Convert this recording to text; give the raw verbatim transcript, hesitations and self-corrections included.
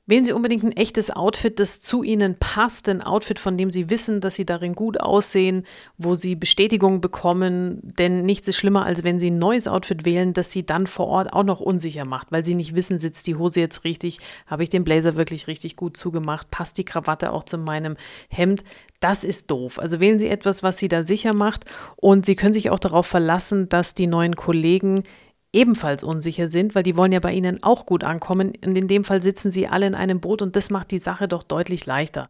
Wählen Sie unbedingt ein echtes Outfit, das zu Ihnen passt, ein Outfit, von dem Sie wissen, dass Sie darin gut aussehen, wo Sie Bestätigung bekommen, denn nichts ist schlimmer, als wenn Sie ein neues Outfit wählen, das Sie dann vor Ort auch noch unsicher macht, weil Sie nicht wissen, sitzt die Hose jetzt richtig, habe ich den Blazer wirklich richtig gut zugemacht, passt die Krawatte auch zu meinem Hemd. Das ist doof. Also wählen Sie etwas, was Sie da sicher macht, und Sie können sich auch darauf verlassen, dass die neuen Kollegen ebenfalls unsicher sind, weil die wollen ja bei Ihnen auch gut ankommen. Und in dem Fall sitzen Sie alle in einem Boot, und das macht die Sache doch deutlich leichter.